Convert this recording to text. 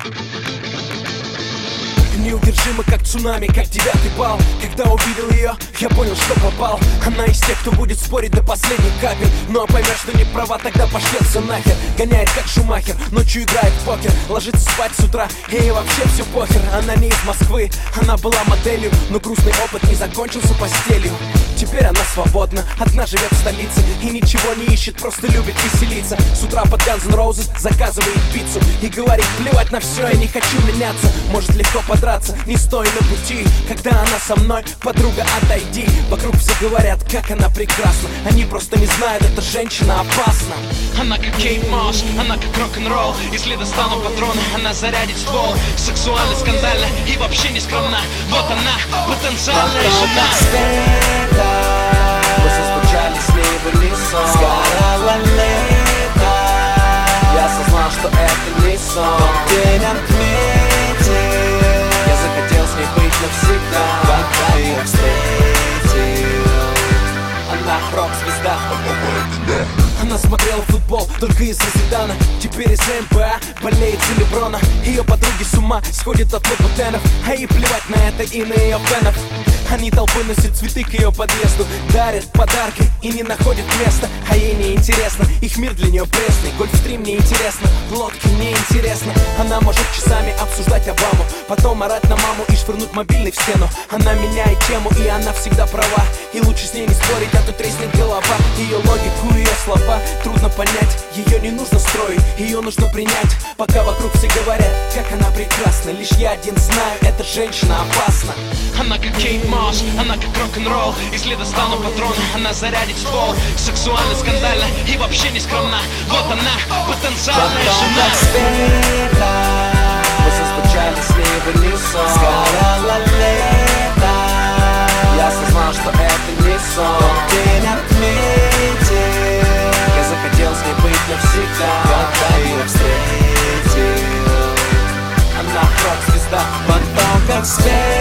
Неудержима, как цунами, как 9-й балл. Когда увидел ее, я понял, что попал. Она из тех, кто будет спорить до последних капель. Но поймешь, что не права, тогда пошлется нахер. Гоняет, как Шумахер, ночью играет в покер. Ложится спать с утра, ей вообще все похер. Она не из Москвы, она была моделью. Но грустный опыт не закончился постелью. Теперь она свободна, одна живет в столице. И ничего не ищет, просто любит веселиться. С утра под Guns N' Roses заказывает пиццу. И говорит, плевать на все, я не хочу меняться. Может легко подраться, не стой на пути. Когда она со мной, подруга, отойди. Вокруг все говорят, как она прекрасна. Они просто не знают, эта женщина опасна. Она как Кейт Мосс, она как рок-н-ролл. Если достану патроны, она зарядит ствол. Сексуально, скандально и вообще не скромна. Вот она, потенциальная жена. Мы соскучались с ней в унисон. Сгорало лето. Я осознал, что это не сон. День отметил. Я захотел с ней быть навсегда. Когда ее встретил, она рок-звезда. Она смотрела футбол только из-за Зидана. Теперь из НБА болеет за Леброна. Ее подруги с ума сходят от лабутенов. А ей плевать на это и на ее фенов. Они толпой носят цветы к ее подъезду, дарят подарки и не находят места. А ей не интересно, их мир для нее пресный. Гольфстрим не интересно, лодки не интересно. Она может часами обсуждать Обаму, потом орать на маму и швырнуть мобильный в стену. Она меняет тему, и она всегда права. И лучше с ней не спорить, а то треснет голова. Ее логику, ее слова трудно понять. Ее не нужно строить, ее нужно принять. Пока вокруг все говорят, как она прекрасна. Лишь я один знаю, эта женщина опасна. Она как Кейт Мосс, она как рок-н-ролл. Если достану патроны, она зарядит ствол. Сексуально, скандально и вообще не скромна. Вот она, потенциальная жена. Мы соскучались с ней в унисон. Сгорало лето. Я осознал, что это не сон. День отметил. Я захотел с ней быть навсегда. Когда ее встретил, она рок-звезда. Потом как свет.